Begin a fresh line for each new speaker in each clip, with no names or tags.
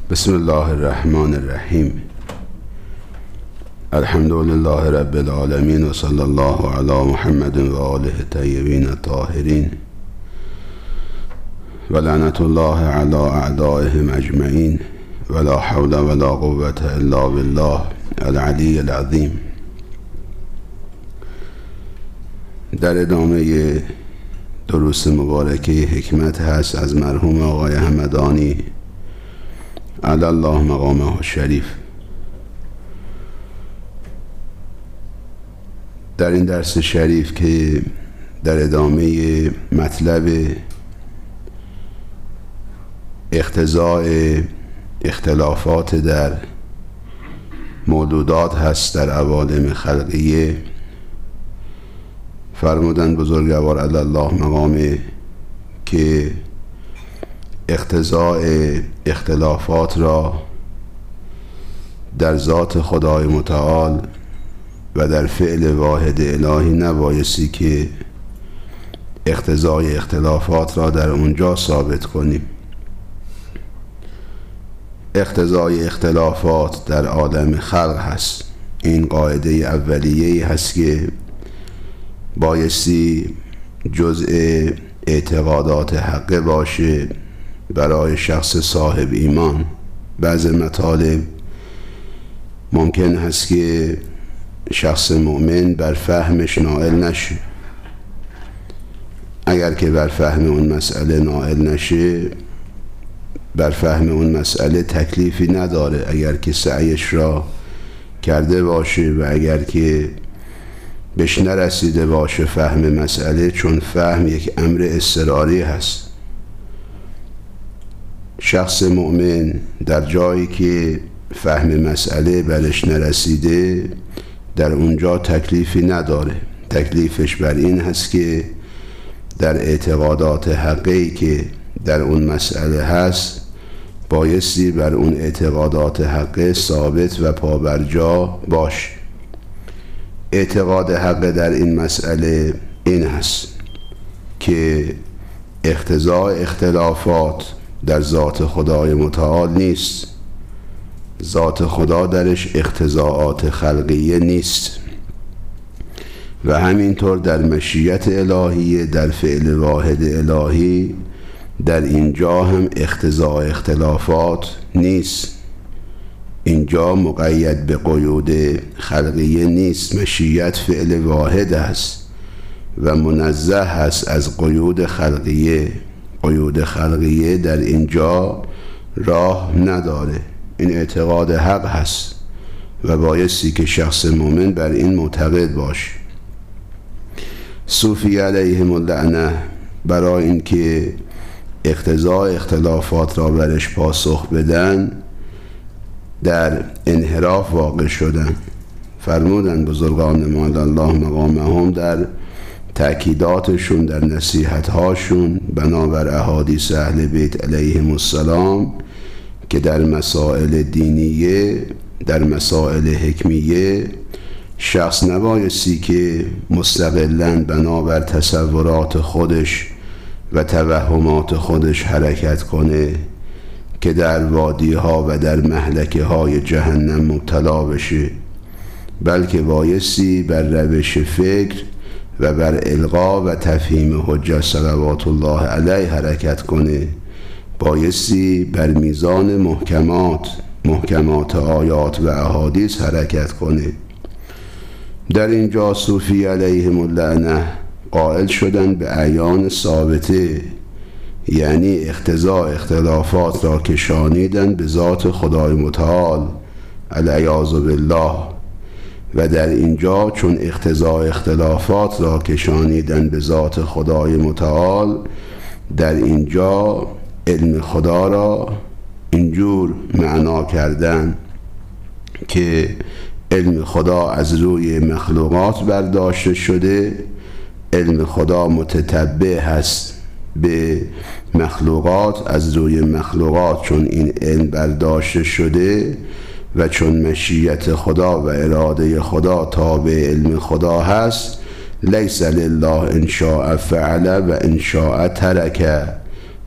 بسم الله الرحمن الرحیم. الحمد لله رب العالمین و صلی الله علی محمد و آله الطیبین الطاهرین و لعنت الله علی اعدائهم اجمعین ولا حول ولا قوة الا بالله العلی العظیم. در ادامه دروس مبارکه حکمت هست از مرحوم آقای همدانی علی الله مقامه الشریف. در این درس شریف که در ادامه مطلب اقتضاء اختلافات در موجودات هست در عوالم خلقیه، فرمودن بزرگوار علی الله مقامه که اقتضاء اختلافات را در ذات خدای متعال و در فعل واحد الهی نبایستی که اقتضای اختلافات را در اونجا ثابت کنیم. اقتضای اختلافات در عالم خلق هست. این قاعده اولیه‌ای هست که بایستی جزء اعتقادات حقه باشه برای شخص صاحب ایمان. بعض مطالب ممکن هست که شخص مؤمن بر فهمش نائل نشه. اگر که بر فهم اون مسئله نائل نشه، بر فهم اون مسئله تکلیفی نداره. اگر که سعیش را کرده باشه و اگر که بهش نرسیده باشه فهم مسئله، چون فهم یک امر اضطراری هست. شخص مؤمن در جایی که فهم مسئله برش نرسیده، در اونجا تکلیفی نداره. تکلیفش بر این هست که در اعتقادات حقی که در اون مسئله هست بایستی بر اون اعتقادات حقه ثابت و پابرجا باش. اعتقاد حقه در این مسئله این هست که اقتضاء اختلافات در ذات خدای متعال نیست. ذات خدا درش اقتضاءات خلقیه نیست و همینطور در مشیت الهیه، در فعل واحد الهی، در اینجا هم اقتضاء اختلافات نیست. اینجا مقید به قیود خلقیه نیست. مشیت فعل واحد است و منزه است از قیود خلقیه. قیود خلقیه در اینجا راه نداره. این اعتقاد حق هست و بایستی که شخص مؤمن بر این معتقد باشه. صوفی علیهم اللعنه برای اینکه اقتضاء اختلافات را برش پاسخ بدن در انحراف واقع شدن. فرمودن بزرگان ما الله مقامهم در تأکیداتشون، در نصیحتهاشون بنابر احادیث اهل بیت علیهم السلام که در مسائل دینیه، در مسائل حکمیه، شخص نبایستی که مستقلاً بنابر تصورات خودش و توهمات خودش حرکت کنه که در وادیها و در مهلکه های جهنم مبتلا بشه، بلکه بایستی بر روش فکر و بر القا و تفهیم حجت صلوات الله علیه حرکت کنه. بایستی بر میزان محکمات آیات و احادیث حرکت کنه. در اینجا صوفی علیهم اللعنه قائل شدن به اعیان ثابته، یعنی اقتضاء اختلافات را کشانیدن به ذات خدای متعال العیاذ بالله. و در اینجا چون اقتضاء اختلافات را کشانیدن به ذات خدای متعال، در اینجا علم خدا را اینجور معنا کردن که علم خدا از روی مخلوقات برداشته شده. علم خدا متتبع هست به مخلوقات، از روی مخلوقات چون این علم برداشته شده و چون مشیت خدا و اراده خدا تابع علم خدا هست، لیس لله ان شاء فعل و ان شاء ترک.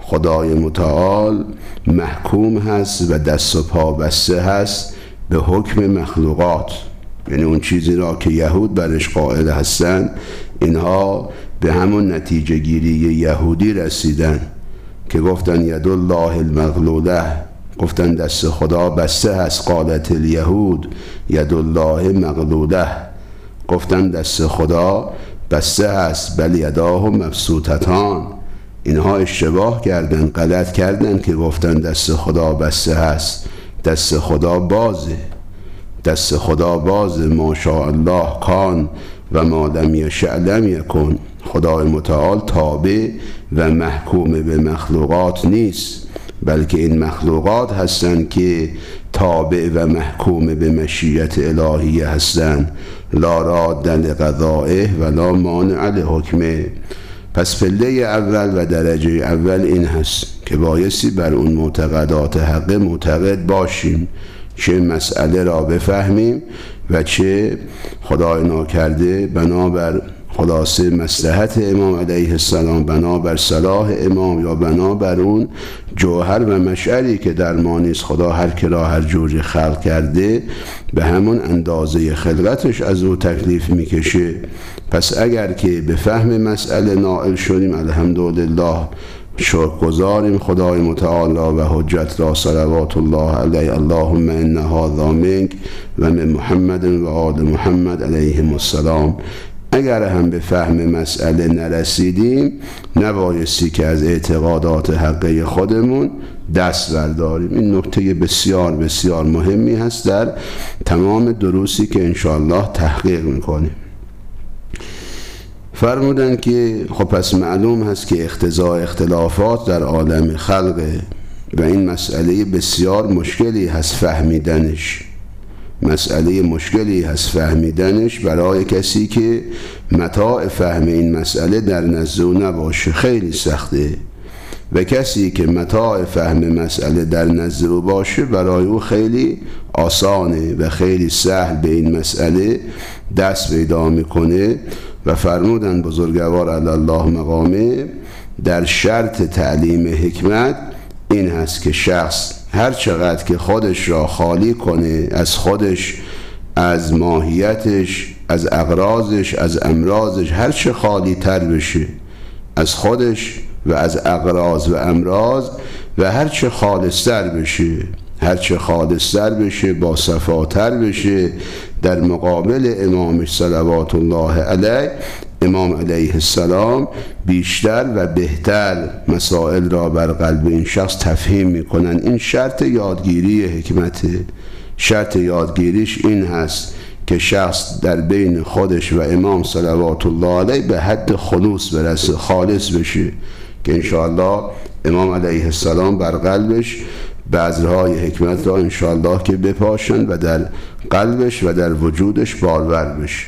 خدای متعال محکوم هست و دست و پا بسته هست به حکم مخلوقات، یعنی اون چیزی را که یهود برش قائل هستند اینها به همون نتیجه گیری یهودی رسیدن که گفتن ید الله المغلوله، گفتن دست خدا بسته هست. قالت الیهود ید الله مغلوله، گفتن دست خدا بسته هست. بل یداه مبسوطتان، اینها اشتباه کردن، غلط کردن که گفتن دست خدا بسته هست. دست خدا بازه، دست خدا بازه. ماشاء الله کان و ما لم یشأ لم یکن. خدای متعال تابع و محکوم به مخلوقات نیست، بلکه این مخلوقات هستند که تابع و محکوم به مشیت الهیه هستند. لا راد لقضائه و لا مانع لحکمه. پس پله اول و درجه اول این هست که بایستی بر اون معتقدات حق معتقد باشیم، چه مسئله را بفهمیم و چه خدای ناکرده بنابر خلاصه مصلحت امام علیه السلام، بنابر صلاح امام یا بنابر اون جوهر و مشعری که در ما نیست. خدا هر که را هر جوری خلق کرده به همون اندازه خلقتش از او تکلیف میکشه. پس اگر که به فهم مسئله نائل شدیم الحمدلله شکرگزاریم خدای متعال و حجت را صلوات الله علیه. اللهم ان هذا منک و من محمد و آل محمد علیهم السلام. اگر هم به فهم مسئله نرسیدیم نبایستی که از اعتقادات حقه خودمون دست برداریم. این نکته بسیار بسیار مهمی هست در تمام دروسی که انشاءالله تحقیق میکنیم. فرمودن که خب پس معلوم هست که اقتضای اختلافات در عالم خلقه و این مسئله بسیار مشکلی هست فهمیدنش. مسئله مشکلی هست فهمیدنش برای کسی که متاع فهم این مسئله در نزد او نباشه، خیلی سخته. و کسی که متاع فهم مسئله در نزد او باشه برای او خیلی آسانه و خیلی سهل به این مسئله دست پیدا میکنه. و فرمودن بزرگوار علی الله مقامه در شرط تعلیم حکمت این هست که شخص هر چقدر که خودش را خالی کنه از خودش، از ماهیتش، از اغراضش، از امراضش، هر چه خالی تر بشه از خودش و از اغراض و امراض و هر چه خالصتر بشه، هر چه خالصتر بشه، با صفاتر بشه، در مقابل امامش صلوات الله علیه، امام علیه السلام بیشتر و بهتر مسائل را بر قلب این شخص تفهیم میکنن. این شرط یادگیری حکمته. شرط یادگیریش این هست که شخص در بین خودش و امام صلوات الله علیه به حد خلوص برسه، خالص بشه، که انشاءالله امام علیه السلام بر قلبش بذرهای حکمت را انشاءالله که بپاشن و در قلبش و در وجودش بارور بشه.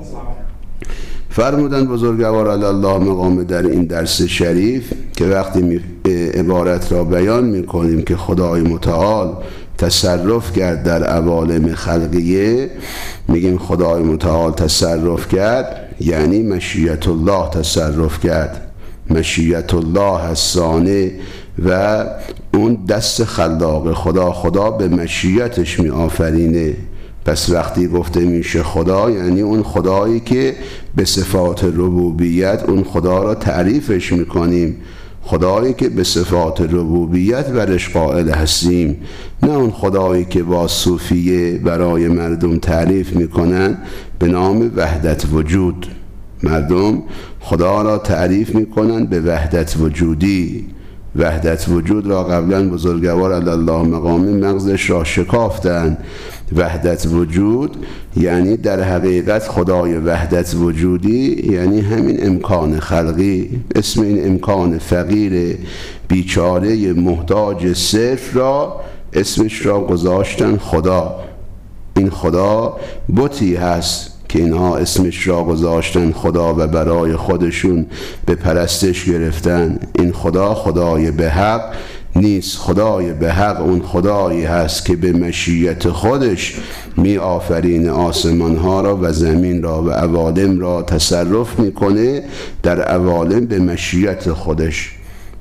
فرمودن بزرگوار علی الله مقام در این درس شریف که وقتی عبارت را بیان میکنیم که خدای متعال تصرف کرد در عوالم خلقیه، میگیم خدای متعال تصرف کرد یعنی مشیت الله تصرف کرد. مشیت الله هستانه و اون دست خلاق خدا به مشیتش می آفرینه. پس وقتی گفته میشه خدا یعنی اون خدایی که به صفات ربوبیت اون خدا را تعریفش میکنیم، خدایی که به صفات ربوبیت برش قائل هستیم، نه اون خدایی که با صوفیه برای مردم تعریف میکنن به نام وحدت وجود. مردم خدا را تعریف میکنن به وحدت وجودی. وحدت وجود را قبلا بزرگوار علی الله مقامی مغزش را شکافتن. وحدت وجود یعنی در حقیقت خدای وحدت وجودی یعنی همین امکان خلقی. اسم این امکان فقیر بیچاره محتاج صرف را اسمش را گذاشتن خدا. این خدا بتی هست که اینها اسمش را گذاشتن خدا و برای خودشون به پرستش گرفتن. این خدا خدای به حق نیست. خدای به حق اون خدایی هست که به مشیت خودش می آفرین آسمان ها را و زمین را و عوالم را تصرف میکنه در عوالم به مشیت خودش.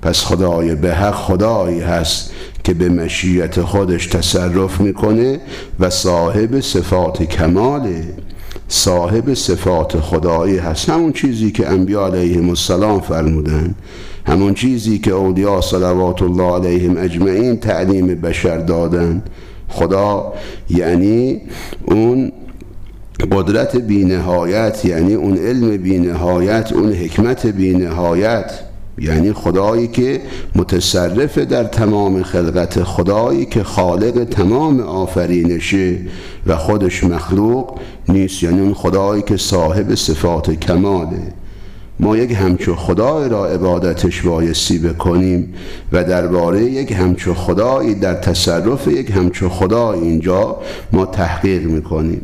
پس خدای به حق خدایی هست که به مشیت خودش تصرف میکنه و صاحب صفات کماله، صاحب صفات خدایی هست. همون چیزی که انبیا علیهم السلام فرمودن، همون چیزی که اولیاء صلوات الله علیهم اجمعین تعلیم بشر دادن. خدا یعنی اون قدرت بی‌نهایت، یعنی اون علم بی‌نهایت، اون حکمت بی‌نهایت، یعنی خدایی که متصرف در تمام خلقت، خدایی که خالق تمام آفرینشه و خودش مخلوق نیست، یعنی اون خدایی که صاحب صفات کماله. ما یک همچو خدای را عبادتش بایستی بکنیم و درباره یک همچو خدایی، در تصرف یک همچو خدای اینجا ما تحقیق میکنیم.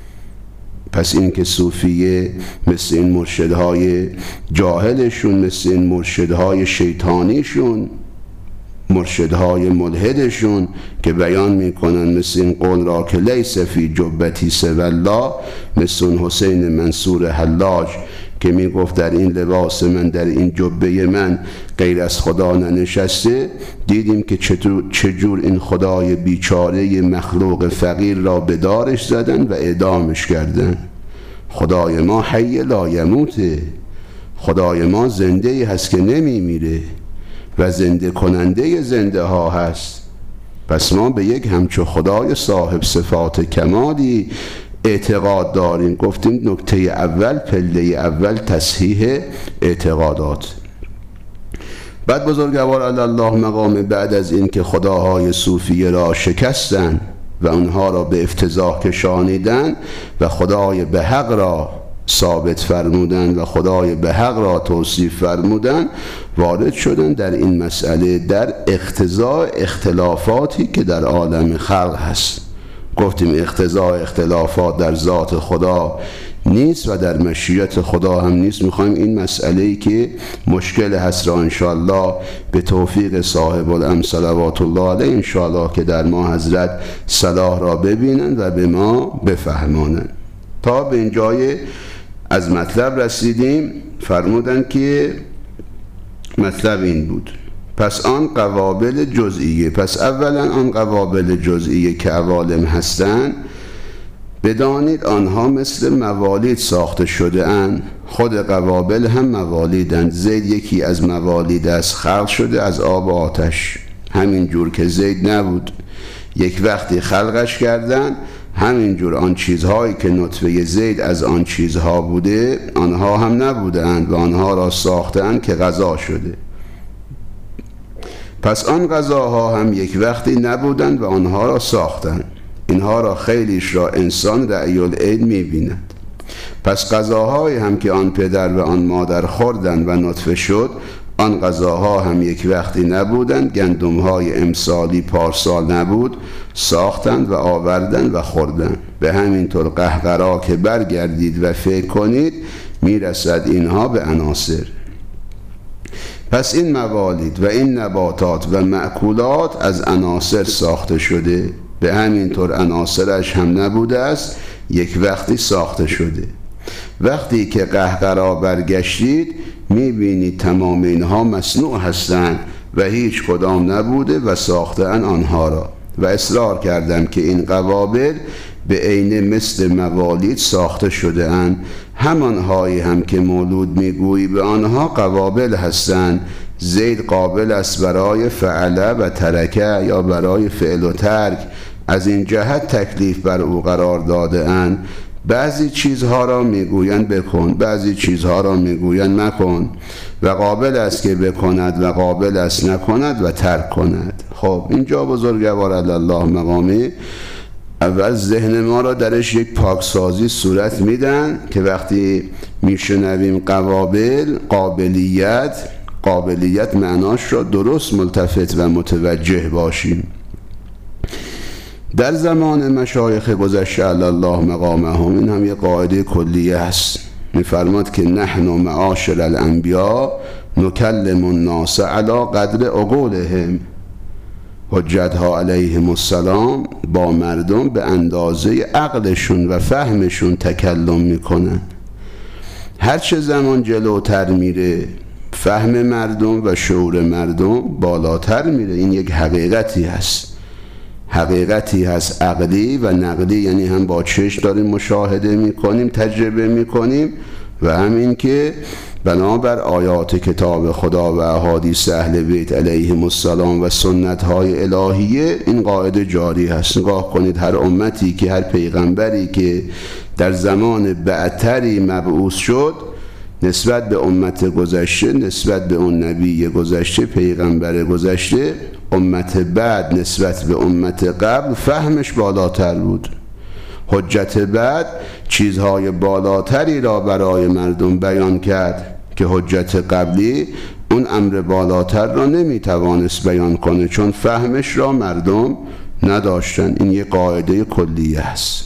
پس این که صوفیه مثل این مرشدهای جاهلشون، مثل این مرشدهای شیطانیشون، مرشدهای ملحدشون که بیان میکنن مثل این قول را که لیس فی جبتی سوی الله، مثل اون حسین منصور حلاج که میگفت در این لباس من، در این جبه من غیر از خدا ننشسته، دیدیم که چجور این خدای بیچاره مخلوق فقیر را به دارش زدن و اعدامش کردن. خدای ما حی لا یموته، خدای ما زنده هست که نمی میره و زنده کننده زنده ها هست. پس ما به یک همچو خدای صاحب صفات کمالی اعتقاد داریم. گفتیم نکته اول، پله اول تصحیح اعتقادات. بعد بزرگوار الله مقام بعد از این که خداهای صوفیه را شکستن و اونها را به افتضاح کشانیدن و خدای به حق را ثابت فرمودن و خدای به حق را توصیف فرمودن، وارد شدن در این مسئله، در اقتضاء اختلافاتی که در عالم خلق هست. گفتیم اقتضاء اختلافات در ذات خدا نیست و در مشیت خدا هم نیست. میخوایم این مسئله‌ای که مشکل هست را انشاءالله به توفیق صاحب الامر صلوات الله علیه انشاءالله که در ما حضرت صلاح را ببینند و به ما بفهمانند. تا به اینجای از مطلب رسیدیم. فرمودن که مطلب این بود: پس آن قوابل جزئیه، پس اولا آن قوابل جزئیه که عوالم هستند، بدانید آنها مثل موالید ساخته شده اند. خود قوابل هم موالیدند. زید یکی از موالید است، خلق شده از آب و آتش. همین جور که زید نبود، یک وقتی خلقش کردن، همین جور آن چیزهایی که نطفه زید از آن چیزها بوده، آنها هم نبودند و آنها را ساختند که غذا شده. پس آن غذاها هم یک وقتی نبودند و آنها را ساختند. اینها را خیلیش را انسان رأی العین می‌بیند. پس غذاهایی هم که آن پدر و آن مادر خوردند و نطفه شد، آن غذاها هم یک وقتی نبودند. گندم‌های امسالی پارسال نبود، ساختند و آوردند و خوردند. به همین طور قهقرا که برگردید و فکر کنید، میرسد اینها به عناصر. پس این موالید و این نباتات و مأکولات از عناصر ساخته شده. به همین طور عناصرش هم نبوده است، یک وقتی ساخته شده. وقتی که قهقرا برگشتید میبینید تمام اینها مصنوع هستند و هیچ کدام نبوده و ساختن آنها را. و اصرار کردم که این قوابل به عین مثل موالید ساخته شده اند. همانهایی هم که مولود میگویی به آنها قوابل هستند. زید قابل است برای فعله و ترکه یا برای فعل و ترک، از این جهت تکلیف بر او قرار داده اند. بعضی چیزها را میگویند بکن، بعضی چیزها را میگویند مکن، و قابل است که بکند و قابل است نکند و ترک کند. خب اینجا بزرگوار الله مقامی اول ذهن ما را درش یک پاکسازی صورت میدن که وقتی میشنویم قوابل، قابلیت معناش را درست ملتفت و متوجه باشیم. در زمان مشایخ گذشته الله مقامهم این هم یک قاعده کلیه هست. میفرماد که نحن معاشر الانبیا نکلم الناس علی قدر عقولهم. حجتها علیهم السلام با مردم به اندازه عقلشون و فهمشون تکلم میکنن. هرچه زمان جلوتر میره، فهم مردم و شعور مردم بالاتر میره. این یک حقیقتی هست عقلی و نقلی، یعنی هم با چشم داریم مشاهده میکنیم، تجربه میکنیم، و همین که بنابر آیات کتاب خدا و احادیث اهل بیت علیهم السلام و سنت های الهیه این قاعده جاری هست. نگاه کنید هر امتی که، هر پیغمبری که در زمان بعدتری مبعوث شد، نسبت به امت گذشته، نسبت به اون نبی گذشته، پیغمبر گذشته، امت بعد نسبت به امت قبل فهمش بالاتر بود. حجت بعد چیزهای بالاتری را برای مردم بیان کرد که حجت قبلی اون امر بالاتر را نمیتوانست بیان کنه، چون فهمش را مردم نداشتن. این یک قاعده کلیه است.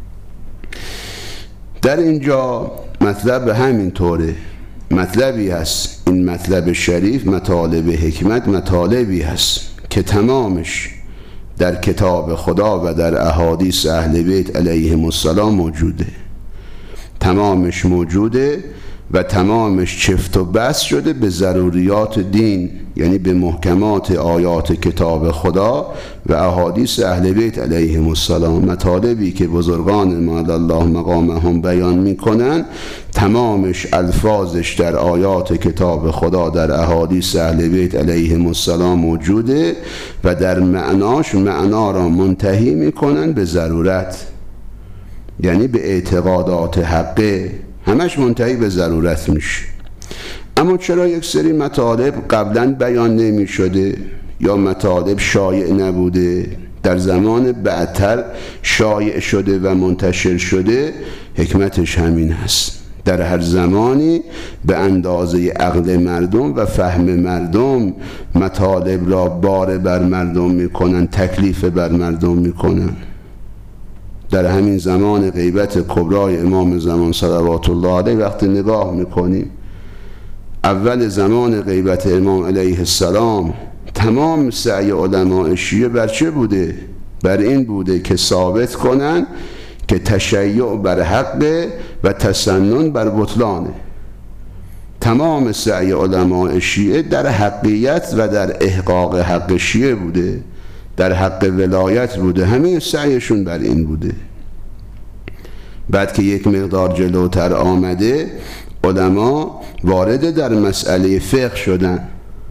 در اینجا مطلب به همین طوره، مطلبی هست، این مطلب شریف، مطالب حکمت، مطالبی هست که تمامش در کتاب خدا و در احادیث اهل بیت علیهم السلام موجوده، تمامش موجوده و تمامش چفت و بست شده به ضروریات دین، یعنی به محکمات آیات کتاب خدا و احادیث اهل بیت علیهم السلام. مطالبی که بزرگان مال الله مقامهم بیان میکنن، تمامش الفاظش در آیات کتاب خدا، در احادیث اهل بیت علیهم السلام موجوده و در معناش معنا را منتهی میکنن به ضرورت، یعنی به اعتقادات حقه، همش منتهی به ضرورت میشه. اما چرا یک سری مطالب قبلا بیان نمی شده یا مطالب شایع نبوده، در زمان بعدتر شایع شده و منتشر شده؟ حکمتش همین هست. در هر زمانی به اندازه عقل مردم و فهم مردم مطالب را بار بر مردم میکنن، تکلیف بر مردم میکنن. در همین زمان غیبت کبرای امام زمان صلوات الله علیه وقتی نگاه میکنیم، اول زمان غیبت امام علیه السلام تمام سعی علماء شیعه بر چه بوده؟ بر این بوده که ثابت کنن که تشیع بر حق و تسنن بر بطلانه. تمام سعی علماء شیعه در حقیت و در احقاق حق شیعه بوده، در حق ولایت بوده، همه سعیشون بر این بوده. بعد که یک مقدار جلوتر آمده، علما وارد در مسئله فقه شدن،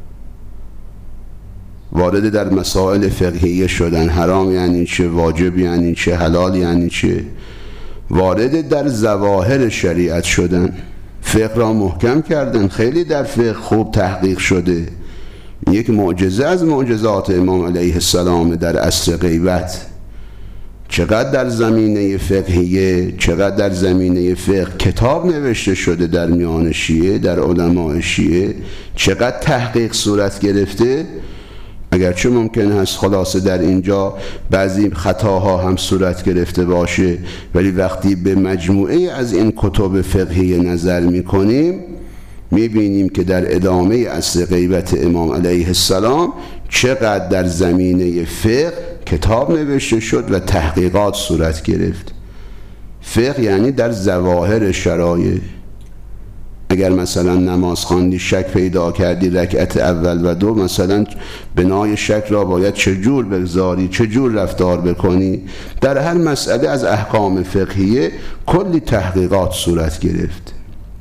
وارد در مسائل فقهیه شدن، حرام یعنی چه، واجب یعنی چه، حلال یعنی چه، وارد در ظواهر شریعت شدن، فقه را محکم کردن. خیلی در فقه خوب تحقیق شده. یک معجزه از معجزات امام علیه السلام در عصر غیبت. چقدر در زمینه فقهیه، چقدر در زمینه فقه کتاب نوشته شده در میان شیعه، در علماء شیعه، چقدر تحقیق صورت گرفته. اگرچه ممکن هست خلاصه در اینجا بعضی خطاها هم صورت گرفته باشه، ولی وقتی به مجموعه از این کتب فقهی نظر میکنیم، میبینیم که در ادامه عصر غیبت امام علیه السلام چقدر در زمینه فقه کتاب نوشته شد و تحقیقات صورت گرفت. فقه یعنی در ظواهر شرایع. اگر مثلا نماز خواندی شک پیدا کردی رکعت اول و دو، مثلا بنای شک را باید چجور بگذاری، چجور رفتار بکنی، در هر مسئله از احکام فقهیه کلی تحقیقات صورت گرفت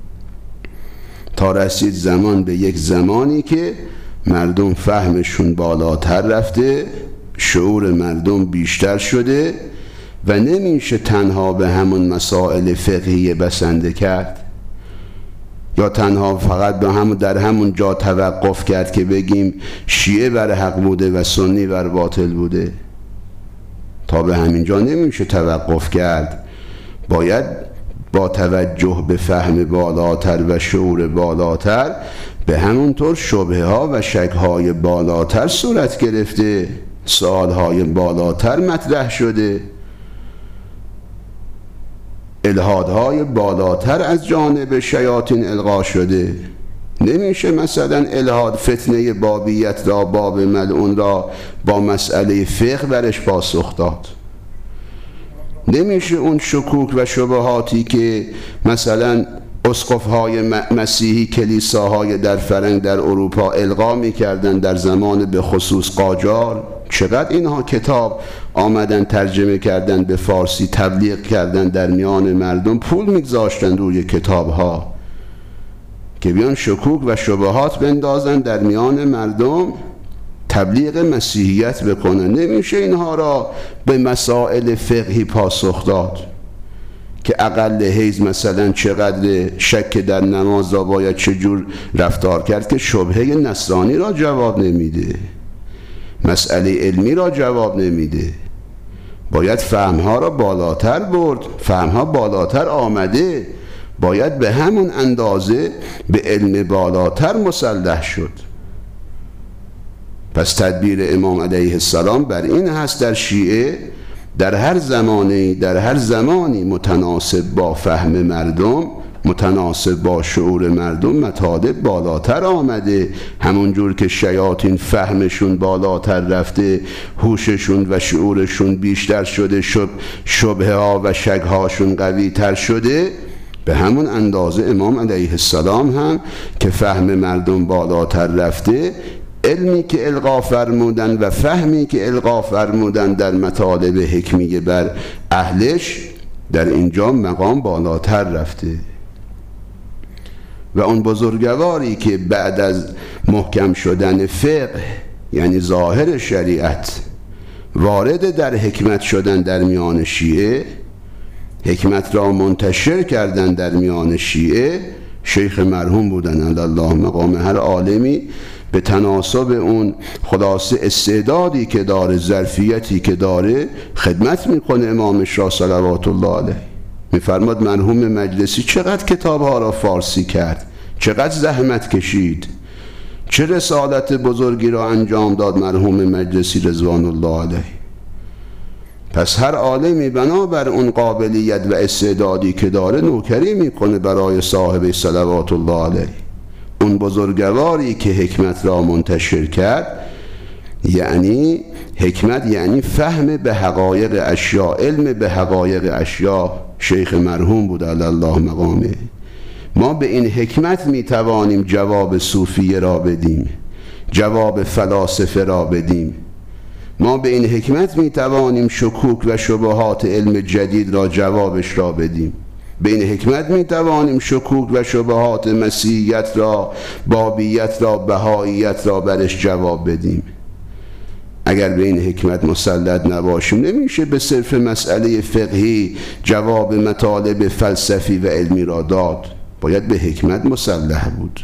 تا رسید زمان به یک زمانی که مردم فهمشون بالاتر رفته، شعور مردم بیشتر شده و نمیشه تنها به همون مسائل فقهیه بسنده کرد یا تنها فقط به همون در همون جا توقف کرد که بگیم شیعه بر حق بوده و سنی بر باطل بوده. تا به همین جا نمیشه توقف کرد. باید با توجه به فهم بالاتر و شعور بالاتر به همونطور شبهه ها و شک های بالاتر صورت گرفته، سوال های بالاتر مطرح شده، الحادهای بالاتر از جانب شیاطین القا شده. نمیشه مثلا الحاد فتنه بابیت را، باب ملعون را با مسئله فقه برش پاسخ داد. نمیشه اون شکوک و شبهاتی که مثلا اسقف‌های مسیحی کلیساهای در فرنگ در اروپا القا می‌کردند در زمان به خصوص قاجار. چقدر اینها کتاب آمدن ترجمه کردن به فارسی، تبلیغ کردن در میان مردم، پول می‌گذاشتن روی کتاب‌ها که بیان شکوک و شبهات بندازن در میان مردم، تبلیغ مسیحیت بکنن. نمیشه اینها را به مسائل فقهی پاسخ داد که اقل حیض مثلا چقدر، شک در نماز را باید چجور رفتار کرد، که شبهه نصرانی را جواب نمیده، مسئله علمی را جواب نمیده. باید فهمها را بالاتر برد، فهمها بالاتر آمده، باید به همون اندازه به علم بالاتر مسلح شد. پس تدبیر امام علیه السلام بر این هست در شیعه در هر زمانی متناسب با فهم مردم، متناسب با شعور مردم مطالب بالاتر آمده. همون جور که شیاطین فهمشون بالاتر رفته، هوششون و شعورشون بیشتر شده، شبهه ها و شک هاشون قوی تر شده، به همون اندازه امام علیه السلام هم که فهم مردم بالاتر رفته، علمی که القا فرمودن و فهمی که القا فرمودن در مطالب حکمیه بر اهلش، در اینجا مقام بالاتر رفته. و اون بزرگواری که بعد از محکم شدن فقه، یعنی ظاهر شریعت، وارد در حکمت شدن در میان شیعه، حکمت را منتشر کردن در میان شیعه، شیخ مرحوم بودن الله مقام. هر عالمی به تناسب اون خلاصه استعدادی که داره، ظرفیتی که داره، خدمت میکنه امامش را صلوات الله علیه. میفرماد مرحوم مجلسی چقدر کتابها را فارسی کرد، چقدر زحمت کشید، چه رسالت بزرگی را انجام داد مرحوم مجلسی رضوان الله علیه. پس هر عالمی بنابر اون قابلیت و استعدادی که داره نوکری میکنه برای صاحب صلوات الله علیه. اون بزرگواری که حکمت را منتشر کرد، یعنی حکمت یعنی فهم به حقایق اشیا، علم به حقایق اشیا، شیخ مرحوم بود الله مقامه. ما به این حکمت میتوانیم جواب صوفیه را بدیم، جواب فلاسفه را بدیم. ما به این حکمت میتوانیم شکوک و شبهات علم جدید را جوابش را بدیم. به این حکمت میتوانیم شکوک و شبهات مسیحیت را، بابیت را، بهاییت را برش جواب بدیم. اگر به این حکمت مسلط نباشیم نمیشه به صرف مسئله فقهی جواب مطالب فلسفی و علمی را داد، باید به حکمت مسلح بود.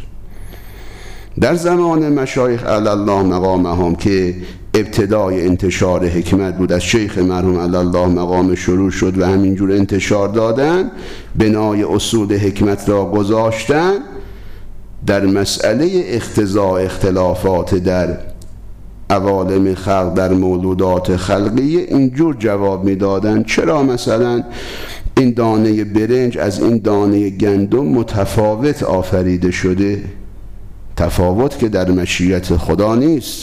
در زمان مشایخ الله مقامهم که ابتدای انتشار حکمت بود، از شیخ مرحوم الله مقام شروع شد و همینجور انتشار دادن، بنای اصول حکمت را گذاشتن، در مسئله اختزاء اختلافات در عوالم خلق، در مولودات خلقیه اینجور جواب میدادن: چرا مثلا این دانه برنج از این دانه گندم متفاوت آفریده شده؟ تفاوت که در مشیت خدا نیست،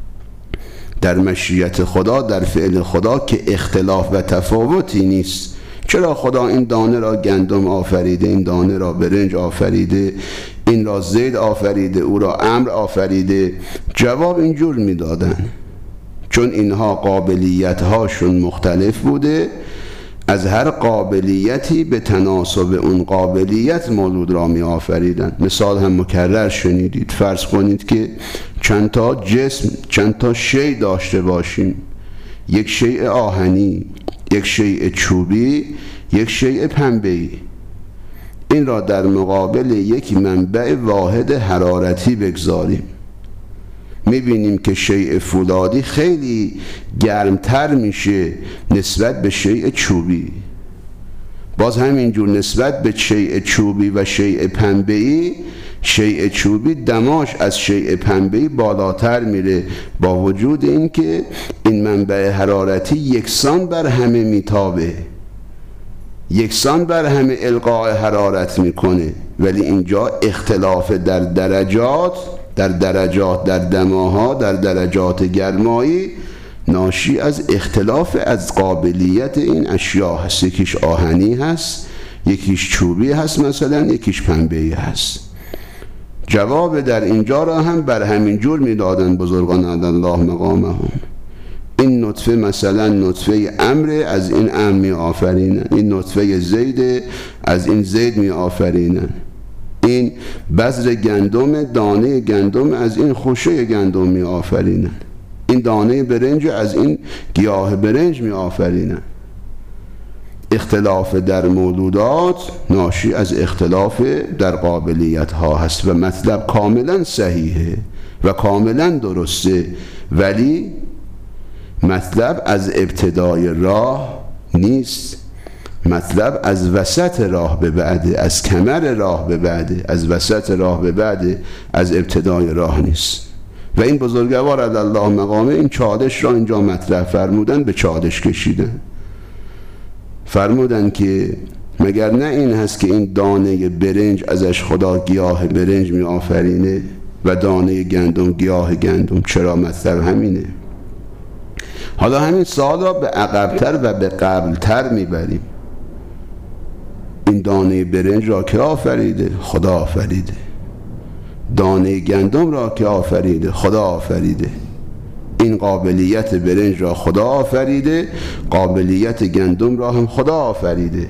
در مشیت خدا، در فعل خدا که اختلاف و تفاوتی نیست. چرا خدا این دانه را گندم آفریده، این دانه را برنج آفریده، این را زید آفریده، او را عمرو آفریده؟ جواب اینجور میدادن: چون اینها قابلیت هاشون مختلف بوده، از هر قابلیتی به تناسب اون قابلیت مولود را می آفریدن. مثال هم مکرر شنیدید. فرض کنید که چند تا جسم، چند تا شیء داشته باشیم: یک شیء آهنی، یک شیء چوبی، یک شیء پنبه‌ای. این را در مقابل یک منبع واحد حرارتی بگذاریم، میبینیم که شیء فولادی خیلی گرمتر میشه نسبت به شیء چوبی. باز همینجور نسبت به شیء چوبی و شیء پنبه‌ای، شیء چوبی دماش از شیء پنبه‌ای بالاتر میره، با وجود اینکه این منبع حرارتی یکسان بر همه میتابه، یکسان بر همه القاء حرارت میکنه، ولی اینجا اختلاف در درجات، در دماها، در درجات گرمایی ناشی از اختلاف از قابلیت این اشیا هست. یکیش آهنی هست، یکیش چوبی هست مثلا، یکیش پنبه‌ای هست. جواب در اینجا را هم بر همین جور میدادن بزرگان الله مقامهم. این نطفه مثلا نطفه امر، از این امر می آفرینن. این نطفه زید، از این زید می آفرینن. این بذر گندم، دانه گندم، از این خوشه گندم می آفرینن. این دانه برنج، از این گیاه برنج می آفرینن. اختلاف در موجودات ناشی از اختلاف در قابلیت ها هست و مطلب کاملا صحیحه و کاملا درسته، ولی مطلب از ابتدای راه نیست، مطلب از وسط راه به بعده، از کمر راه به بعده، از وسط راه به بعده، از ابتدای راه نیست. و این بزرگوار الله مقامه این چالش را اینجا مطرح فرمودن، به چالش کشیدن. فرمودن که مگر نه این هست که این دانه برنج ازش خدا گیاه برنج می آفرینه و دانه گندم گیاه گندم؟ چرا مطلب همینه؟ حالا همین سوال را به عقبتر و به قبلتر میبریم. این دانه برنج را که آفریده؟ خدا آفریده. دانه گندم را که آفریده؟ خدا آفریده. این قابلیت برنج را خدا آفریده، قابلیت گندم را هم خدا آفریده.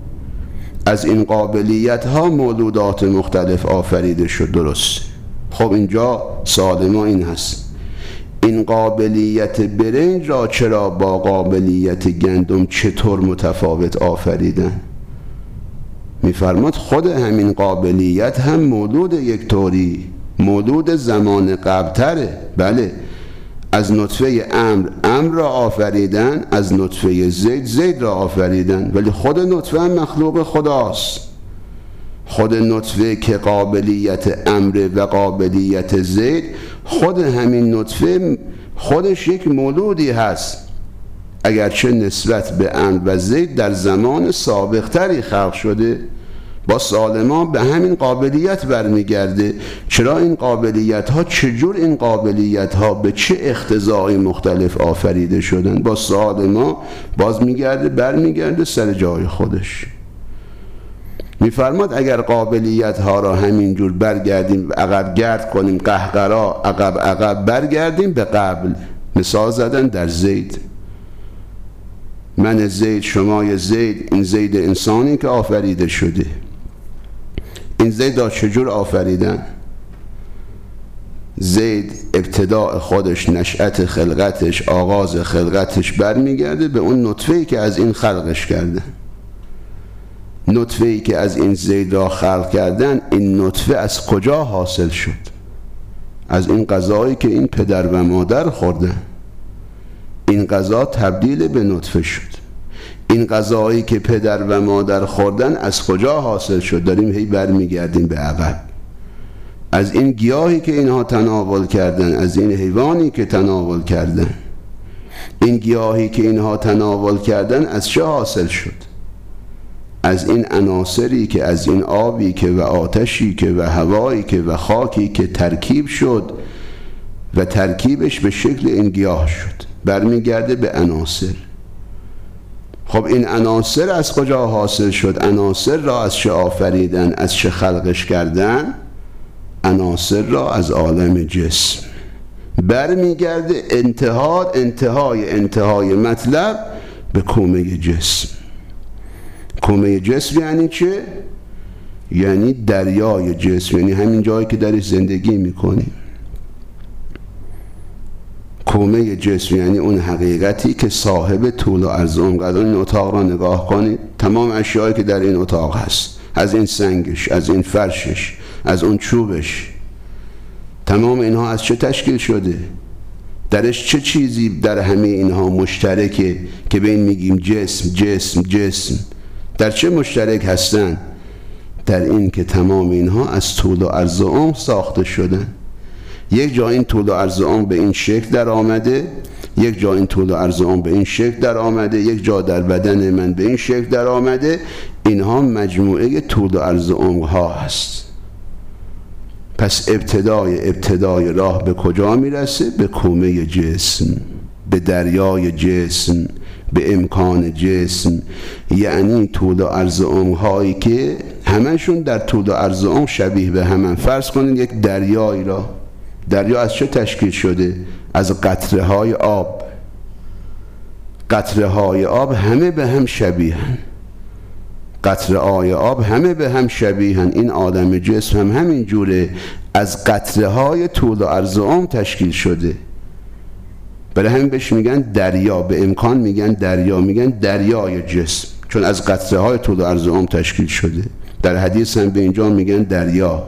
از این قابلیت ها مولودات مختلف آفریده شد، درست. خب اینجا سوال ما این هست، این قابلیت برنج را چرا با قابلیت گندم چطور متفاوت آفریدن؟ میفرماد خود همین قابلیت هم مولود یک طوری، مولود زمان قبلتره. بله، از نطفه امر را آفریدن، از نطفه زید را آفریدن، ولی خود نطفه هم مخلوق خداست. خود نطفه که قابلیت امر و قابلیت زید، خود همین نطفه خودش یک مولودی هست، اگرچه نسبت به امر و زید در زمان سابقتری خلق شده. با سوال ما به همین قابلیت برمیگرده، چرا این قابلیت ها، چجور این قابلیت ها به چه اقتضای مختلف آفریده شدن؟ با سوال ما باز میگرده، برمیگرده سر جای خودش. میفرماد اگر قابلیت ها را همینجور برگردیم، عقب گرد کنیم، قهقرا عقب برگردیم به قبل. مثال زدن در زید، من زید، شمای زید، این زید انسانی که آفریده شده. این زید را چجور آفریدن؟ زید ابتداء خودش، نشأت خلقتش، آغاز خلقتش برمیگرده به اون نطفه‌ای که از این خلقش کردن. نطفه‌ای که از این زید را خلق کردن، این نطفه از کجا حاصل شد؟ از این غذایی که این پدر و مادر خوردن. این غذا تبدیل به نطفه شد. این غذایی که پدر و مادر خوردن از کجا حاصل شد؟ داریم هی برمیگردیم به عقب. از این گیاهی که اینها تناول کردن، از این حیوانی که تناول کردن. این گیاهی که اینها تناول کردن از چه حاصل شد؟ از این عناصری که، از این آبی که و آتشی که و هوایی که و خاکی که ترکیب شد و ترکیبش به شکل این گیاه شد. برمیگرده به عناصر. خب این عناصر از کجا حاصل شد؟ عناصر را از چه آفریدن؟ از چه خلقش کردن؟ عناصر را از عالم جسم. برمیگرده انتهای مطلب به کومه جسم. کومه جسم یعنی چه؟ یعنی دریای جسم، یعنی همین جایی که درش زندگی میکنیم. کومه جسم یعنی اون حقیقتی که صاحب طول و عرض و عمق. این اتاق را نگاه کنید، تمام اشیایی که در این اتاق هست، از این سنگش، از این فرشش، از اون چوبش، تمام اینها از چه تشکیل شده؟ درش چه چیزی در همه اینها مشترکه که به این میگیم جسم جسم جسم؟ در چه مشترک هستن؟ در این که تمام اینها از طول و عرض و عمق ساخته شدن. یک جا این طول و عرض و عمق به این شکل در آمده، یک جا این طول و عرض و عمق به این شکل در آمده، یک جا در بدن من به این شکل در آمده. اینها مجموعه طول و عرض و عمق ها هست. پس ابتدای راه به کجا میرسه؟ به کومه جسم، به دریای جسم، به امکان جسم، یعنی طول و عرض عمق‌هایی که همشون در طول و عرض عمق شبیه به همن. فرض کنید یک دریایی را، دریا از چه تشکیل شده؟ از قطره های آب. قطره های آب همه به هم شبیهن، قطره های آب همه به هم شبیهن. این عالم جسم هم همین جوره، از قطره های طول و عرض عمق تشکیل شده. برای همین بهش میگن دریا، به امکان میگن دریا، میگن دریای جسم، چون از قطره های طول و عرض عمق تشکیل شده. در حدیث هم به اینجا میگن دریا.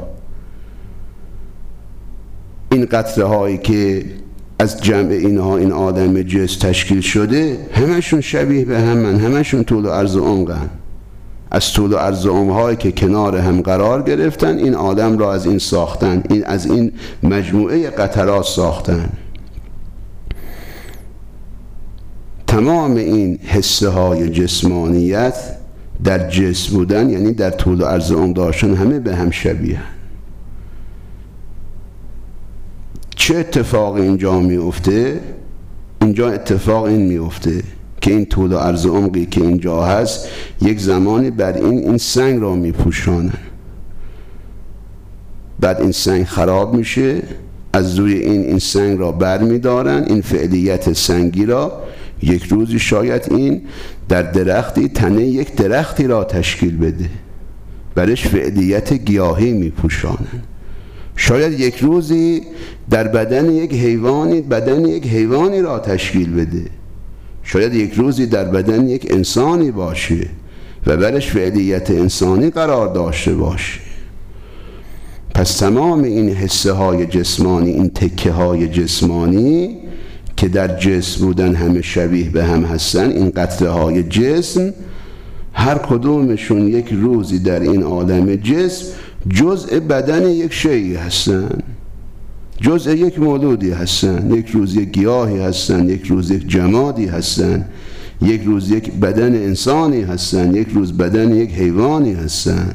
این قطره هایی که از جمع اینها این عالم جسم تشکیل شده همشون شبیه به همن، همشون طول و عرض عمقن. از طول و عرض عمق‌هایی که کنار هم قرار گرفتن این عالم را از این ساختن، این از این مجموعه قطرات ساختن. تمام این حصه های جسمانیت در جسم بودن، یعنی در طول و عرض عمق داشتن، همه به هم شبیه. چه اتفاقی اینجا میفته؟ اینجا اتفاق این میفته که این طول و عرض عمقی که اینجا هست یک زمانی بر این سنگ را میپوشانن، بعد این سنگ خراب میشه، از روی این سنگ را بر میدارن، این فعلیت سنگی را. یک روزی شاید این در درختی تنه یک درختی را تشکیل بده، برش فعلیت گیاهی میپوشانن. شاید یک روزی در بدن یک حیوانی بدن یک حیوانی را تشکیل بده، شاید یک روزی در بدن یک انسانی باشه و برش فعلیت انسانی قرار داشته باشه. پس تمام این حصه های جسمانی، این تکه های جسمانی که در جسم بودن همه شبیه به هم هستن، این قطره های جسم، هر کدومشون یک روزی در این عالم جسم جزء بدن یک شیئی هستن، جزء یک مولودی هستن. یک روز یک گیاهی هستن، یک روز یک جمادی هستن، یک روز یک بدن انسانی هستن، یک روز بدن یک حیوانی هستن.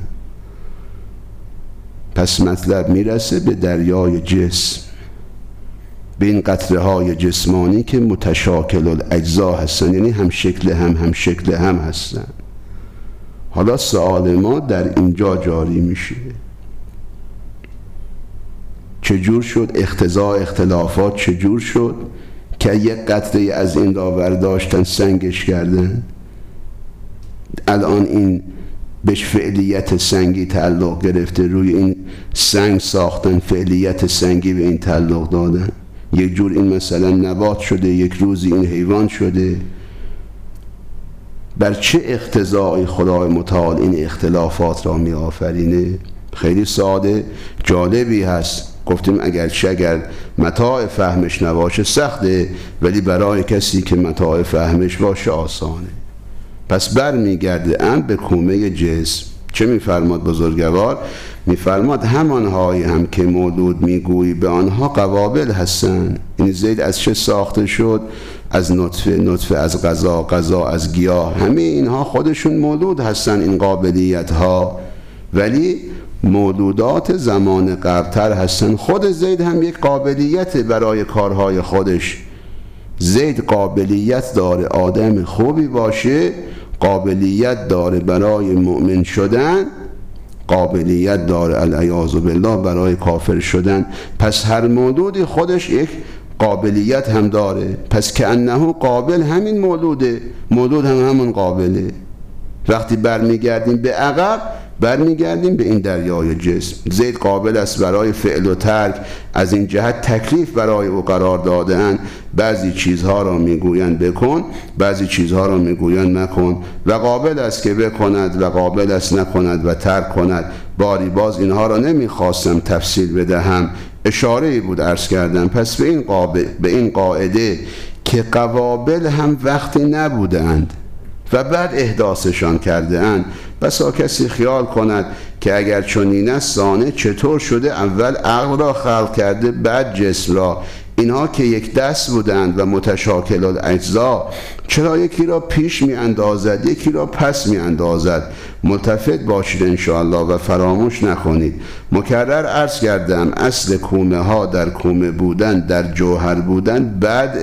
پس مطلب میرسه به دریای جسم، به این قطره های جسمانی که متشاکل الاجزا هستن، یعنی هم شکل هم شکل هم هستن. حالا سوال ما در اینجا جاری میشه، چجور شد اقتضاء اختلافات؟ چجور شد که یک قطره از این را برداشتن سنگش کردن، الان این بهش فعلیت سنگی تعلق گرفته، روی این سنگ ساختن، فعلیت سنگی به این تعلق دادن. یک جور این مثلا نبات شده، یک روزی این حیوان شده. بر چه اقتضای خدای متعال این اختلافات را می آفرینه؟ خیلی ساده جالبی هست. گفتیم اگر متاع فهمش نباشه سخته، ولی برای کسی که متاع فهمش باشه آسانه. پس بر میگرده ام به کومه جسم. چه میفرماد بزرگوار؟ میفرماد همانهایی هم که مولود میگویی به آنها قوابل هستن. این زید از چه ساخته شد؟ از نطفه از غذا از گیاه. همه اینها خودشون مولود هستن، این قابلیت ها، ولی مولودات زمان قبلتر هستن. خود زید هم یک قابلیت برای کارهای خودش. زید قابلیت داره آدم خوبی باشه، قابلیت داره برای مؤمن شدن، قابلیت داره العیاذ بالله برای کافر شدن. پس هر مولودی خودش یک قابلیت هم داره. پس که انه قابل همین مولوده، مولود هم همون قابله. وقتی برمیگردیم به عقب، برمیگردیم به این دریای جسم. زید قابل است برای فعل و ترک، از این جهت تکلیف برای او قرار داده‌اند. بعضی چیزها را میگویند بکن، بعضی چیزها را میگویند نکن، و قابل است که بکند و قابل است نکند و ترک کند. باری باز اینها را نمیخواستم تفصیل بدهم، اشاره‌ای بود عرض کردم. پس به این قاعده که قوابل هم وقتی نبودند و بعد احداثشان کرده اند، بسا کسی خیال کند که اگر چنین است صانع چطور شده اول عقل را خلق کرده بعد جسم را. اینها که یک دست بودند و متشاکل الاجزا، چرا یکی را پیش می اندازد یکی را پس می اندازد؟ ملتفت باشید انشاءالله و فراموش نکنید. مکرر عرض کردم اصل کومه ها در کومه بودن، در جوهر بودن، بعد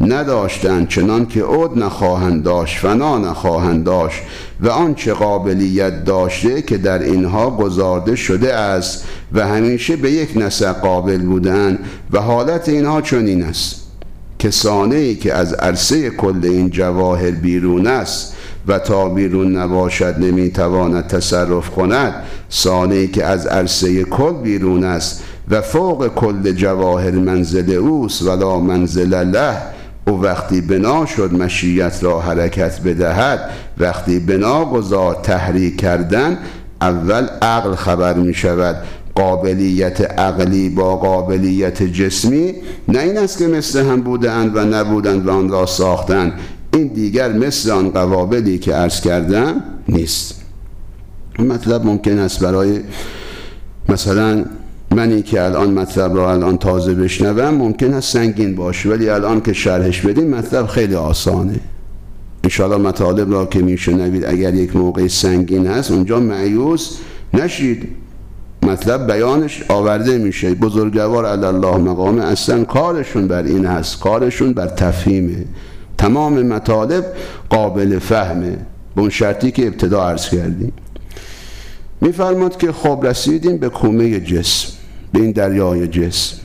نداشتند، چنان که عود نخواهند داشت، فنا نخواهند داشت و آنچه قابلیت داشته که در اینها گذارده شده است و همیشه به یک نسق قابل بودند. و حالت اینها چنین است که صانعی که از عرصه کل این جواهر بیرون است و تا بیرون نباشد نمیتواند تصرف کند، صانعی که از عرصه کل بیرون است و فوق کل جواهر منزل اوست ولا منزل له، او وقتی بنا شد مشیت را حرکت بدهد، وقتی بنا گذار تحریک کردن، اول عقل خبر می شود. قابلیت عقلی با قابلیت جسمی نه این است که مثل هم بودند و نبودند و آن را ساختند، این دیگر مثل آن قوابلی که عرض کردم نیست. مطلب ممکن است برای مثلا منی که الان مطلب را الان تازه بشنوم ممکن است سنگین باشه، ولی الان که شرحش بدیم مطلب خیلی آسانه. انشاءالله مطالب را که میشنوید اگر یک موقع سنگین هست اونجا مایوس نشید، مطلب بیانش آورده میشه. بزرگوار علی الله مقام اصلا کارشون بر این هست، کارشون بر تفهیمه، تمام مطالب قابل فهمه، به اون شرطی که ابتدا عرض کردیم. میفرماد که خب رسیدیم به کومه جسم، به این دریای جسم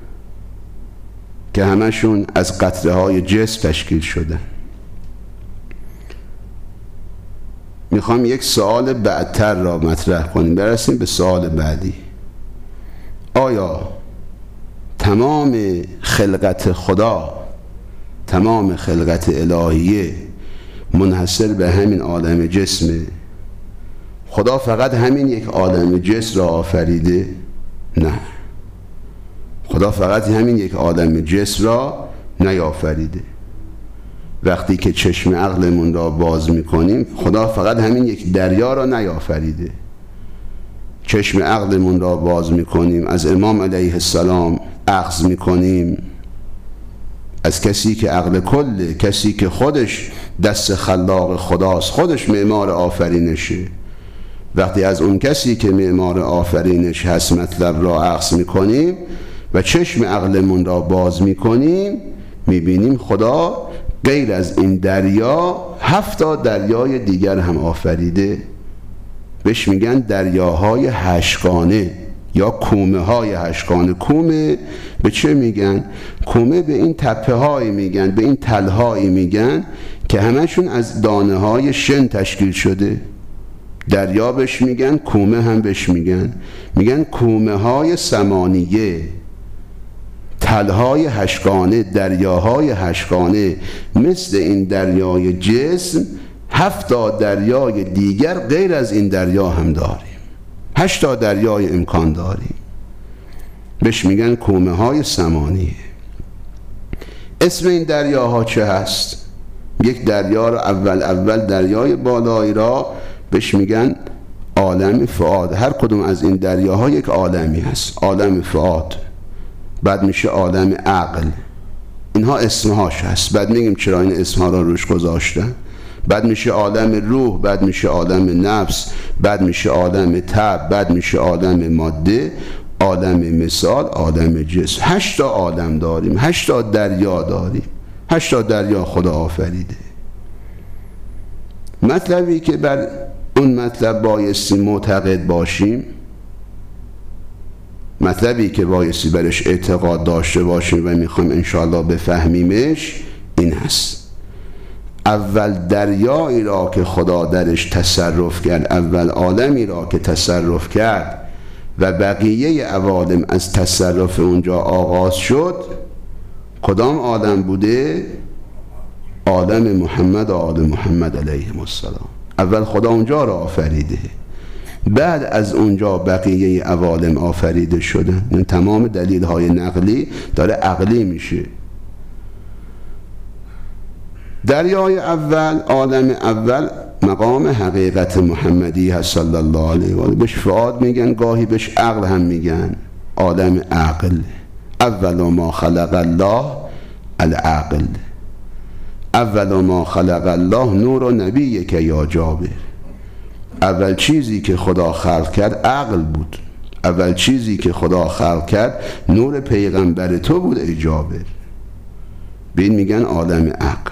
که همشون از قطره های جسم تشکیل شدن. میخوام یک سوال بعدتر را مطرح کنیم، برسیم به سوال بعدی. آیا تمام خلقت خدا، تمام خلقت الهیه منحصر به همین عالم جسمه؟ خدا فقط همین یک عالم جسم را آفریده؟ نه، خدا فقط همین یک عالم جسم را نیافریده. وقتی که چشم عقلمون را باز میکنیم خدا فقط همین یک دریا را نیافریده. چشم عقلمون را باز میکنیم، از امام علیه السلام اخذ میکنیم، از کسی که عقل کله، کسی که خودش دست خلاق خداست، خودش معمار آفرینشه. وقتی از اون کسی که معمار آفرینش هست مطلب را اخذ میکنیم و چشم عقلمون را باز میکنیم، میبینیم خدا غیر از این دریا 7 دریای دیگر هم آفریده. بهش میگن دریاهای هشتگانه یا کومه های هشتگانه. کومه به چه میگن؟ کومه به این تپه های میگن، به این تل های میگن که همشون از دانه های شن تشکیل شده. دریا بهش میگن، کومه هم بهش میگن. میگن کومه های ثمانیه، تلهای هشتگانه، دریاهای هشتگانه. مثل این دریای جسم 7 دریای دیگر غیر از این دریا هم داریم، 8 دریای امکان داریم، بهش میگن کومه های ثمانیه. اسم این دریاها چه هست؟ یک دریا را اول دریای بالایی را بهش میگن عالم فؤاد. هر کدوم از این دریاها یک عالمی هست، عالم فؤاد. بعد میشه عالم عقل. اینها اسمهاش هست، بعد میگیم چرا این اسمها را روش گذاشتن. بعد میشه عالم روح، بعد میشه عالم نفس، بعد میشه عالم طبع، بعد میشه عالم ماده، عالم مثال، عالم جسم. 8 عالم داریم، 8 دریا داریم، 8 دریا خدا آفریده. مطلبی که بر اون مطلب بایستی معتقد باشیم، مطلبی که بایستی برش اعتقاد داشته باشیم و میخوایم انشاءالله بفهمیمش این هست: اول دریایی را که خدا درش تصرف کرد، اول عالمی را که تصرف کرد و بقیه عوالم از تصرف اونجا آغاز شد، کدام عالم بوده؟ عالم محمد و آل محمد علیهم السلام. اول خدا اونجا را آفریده، بعد از اونجا بقیه عوالم آفریده شدن. این تمام دلیل های نقلی داره عقلی میشه. دریای اول، عالم اول، مقام حقیقت محمدی هست صلی الله علیه و آله. بهش فؤاد میگن، گاهی بهش عقل هم میگن، عالم عقل. اول ما خلق الله العقل، اول ما خلق الله نور نبی که یا جابر. اول چیزی که خدا خلق کرد عقل بود، اول چیزی که خدا خلق کرد نور پیغمبر تو بود ای جابر. به این میگن عالم عقل.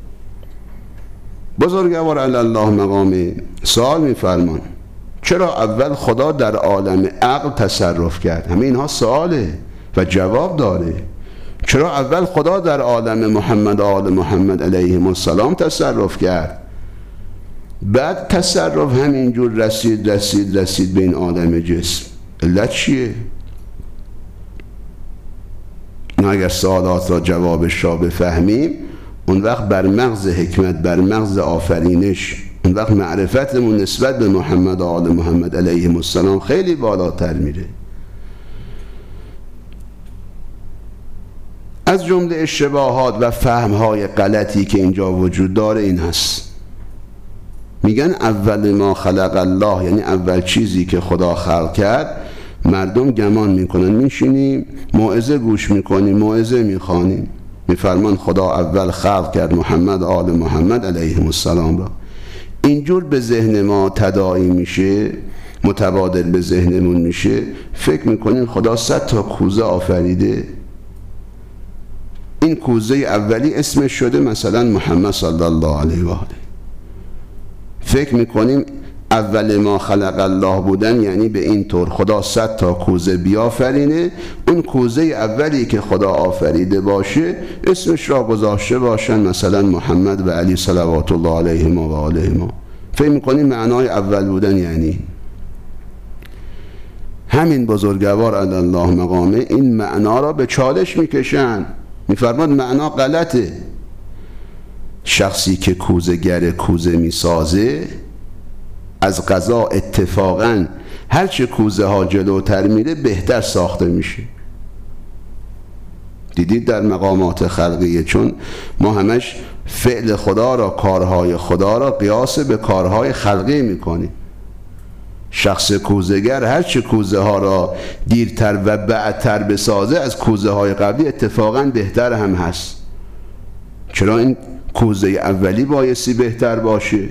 بزرگوار علی الله مقام سوال میفرمان چرا اول خدا در عالم عقل تصرف کرد؟ همه اینها سواله و جواب داره. چرا اول خدا در عالم محمد آل محمد علیهم السلام تصرف کرد، بعد تصرف همینجور رسید به این عالم جسم؟ علت چیه؟ اگر سوالات را جوابش را بفهمیم، اون وقت بر مغز حکمت، بر مغز آفرینش، اون وقت معرفتمون نسبت به محمد آل محمد علیهم السلام خیلی بالاتر میره. از جمله اشتباهات و فهمهای غلطی که اینجا وجود داره این هست، میگن اول ما خلق الله، یعنی اول چیزی که خدا خلق کرد. مردم گمان میکنن میشینیم موعظه گوش میکنیم، موعظه میخوانیم، میفرمان خدا اول خلق کرد محمد آل محمد علیهم السلام را. اینجور به ذهن ما تداعی میشه، متبادل به ذهنمون میشه، فکر میکنیم خدا 100 تا کوزه آفریده، این کوزه اولی اسمش شده مثلا محمد صلی الله علیه و آله. فکر میکنیم اول ما خلق الله بودن یعنی به این طور خدا 100 تا کوزه بیافرینه، اون کوزه اولی که خدا آفریده باشه اسمش را گذاشته باشن مثلا محمد و علی صلوات الله علیهما و آلهما. فکر میکنیم معنای اول بودن یعنی همین. بزرگوار علی الله مقامه این معنا را به چالش میکشن، میفرماد معنا غلطه. شخصی که کوزه‌گر کوزه میسازه از قضا اتفاقا هرچه کوزه ها جلوتر میره بهتر ساخته میشه. دیدید در مقامات خلقیه، چون ما همش فعل خدا را، کارهای خدا را قیاس به کارهای خلقی میکنیم. شخص کوزه‌گر هرچه کوزه ها را دیرتر و بعدتر بسازه از کوزه های قبلی اتفاقا بهتر هم هست. چرا این کوزه اولی بایستی بهتر باشه؟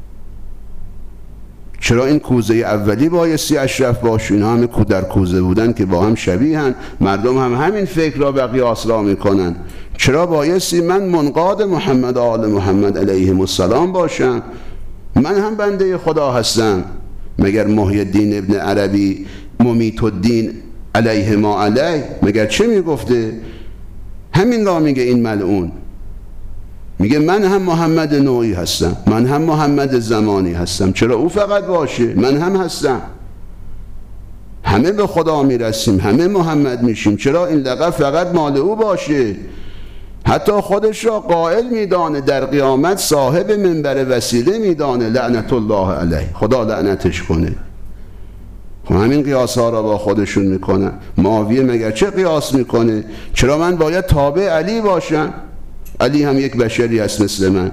چرا این کوزه اولی بایستی اشرف باشه؟ اینا همه در کوزه بودن که با هم شبیهن، مردم هم همین فکر را و قیاس را میکنن. چرا بایستی من منقاد محمد آل محمد علیهم السلام باشم؟ من هم بنده خدا هستم. مگر محی الدین ابن عربی ممیت الدین علیه ما علیه مگر چه میگفته؟ همین را میگه این ملعون. میگه من هم محمد نوعی هستم، من هم محمد زمانی هستم. چرا او فقط باشه؟ من هم هستم. همه به خدا میرسیم، همه محمد میشیم. چرا این لقب فقط مال او باشه؟ حتی خودش را قائل میدانه در قیامت صاحب منبر وسیله میدانه، لعنت الله علیه، خدا لعنتش کنه. خب همین قیاس ها را با خودشون میکنن. معاویه مگر چه قیاس میکنه؟ چرا من باید تابع علی باشم؟ علی هم یک بشری هست مثل من.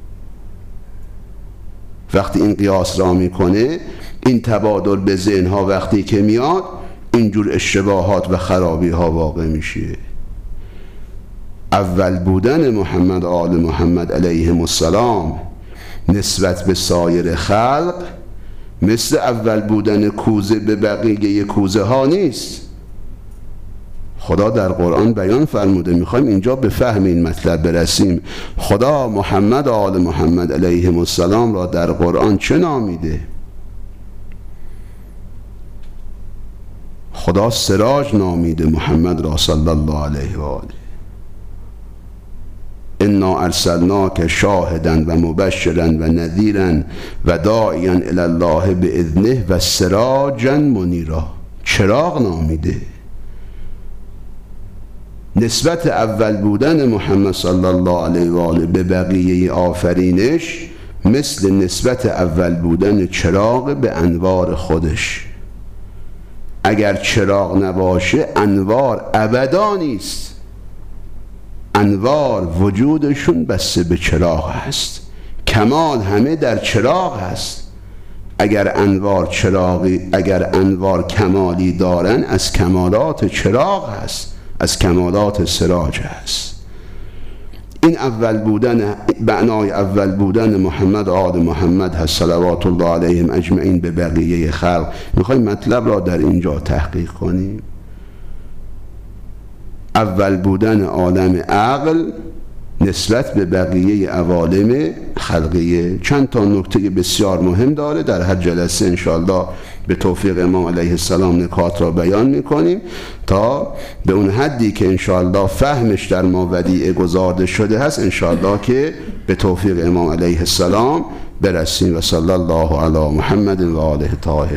وقتی این قیاس را میکنه، این تبادل به ذهن ها وقتی که میاد، اینجور اشتباهات و خرابی ها واقع میشه. اول بودن محمد آل محمد علیهم السلام نسبت به سایر خلق مثل اول بودن کوزه به بقیه کوزه ها نیست. خدا در قرآن بیان فرموده، میخوایم اینجا به فهم این مطلب برسیم. خدا محمد آل محمد علیهم السلام را در قرآن چه نامیده؟ خدا سراج نامیده محمد را صلی الله علیه و آله. انا ارسلناک شاهدا و مبشرا و نذیرا و داعیا الی الله باذنه و سراجا منیرا. چراغ نامیده. نسبت اول بودن محمد صلی الله علیه و آله به بقیه آفرینش مثل نسبت اول بودن چراغ به انوار خودش. اگر چراغ نباشه انوار ابدا نیست. انوار وجودشون بسته به چراغ هست. کمال همه در چراغ هست. اگر انوار کمالی دارن از کمالات چراغ هست، از کمالات سراج هست. این اول بودن، معنای اول بودن محمد آل محمد هست صلوات الله علیهم اجمعین به بقیه خلق. میخوایم مطلب را در اینجا تحقیق کنیم. اول بودن عالم عقل نسبت به بقیه عوالم خلقیه. چند تا نکته بسیار مهم داره، در هر جلسه انشاءالله به توفیق امام علیه السلام نکات را بیان میکنیم تا به اون حدی که انشاءالله فهمش در ما ودیعه گذارده شده هست انشاءالله که به توفیق امام علیه السلام برسیم. و صلی الله علی محمد و آله طاهرین.